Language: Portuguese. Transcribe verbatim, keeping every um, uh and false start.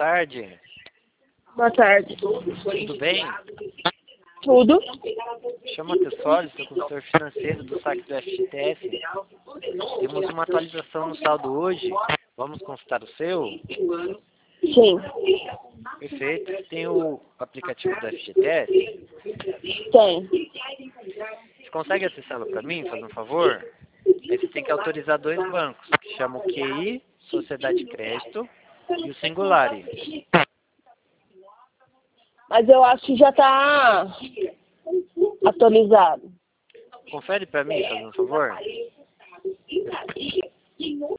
tarde. Boa tarde. Tudo bem? Tudo? Chamo Matheus Solis, sou consultor financeiro do saque do F G T S. Temos uma atualização no saldo hoje. Vamos consultar o seu? Sim. Perfeito. Você tem o aplicativo do F G T S? Tem. Você consegue acessá-lo para mim, fazendo um favor? Aí você tem que autorizar dois bancos, que chamam o Q I, Sociedade de Crédito, e o Singulari. Mas eu acho que já está atualizado. Confere para mim, fazendo um favor?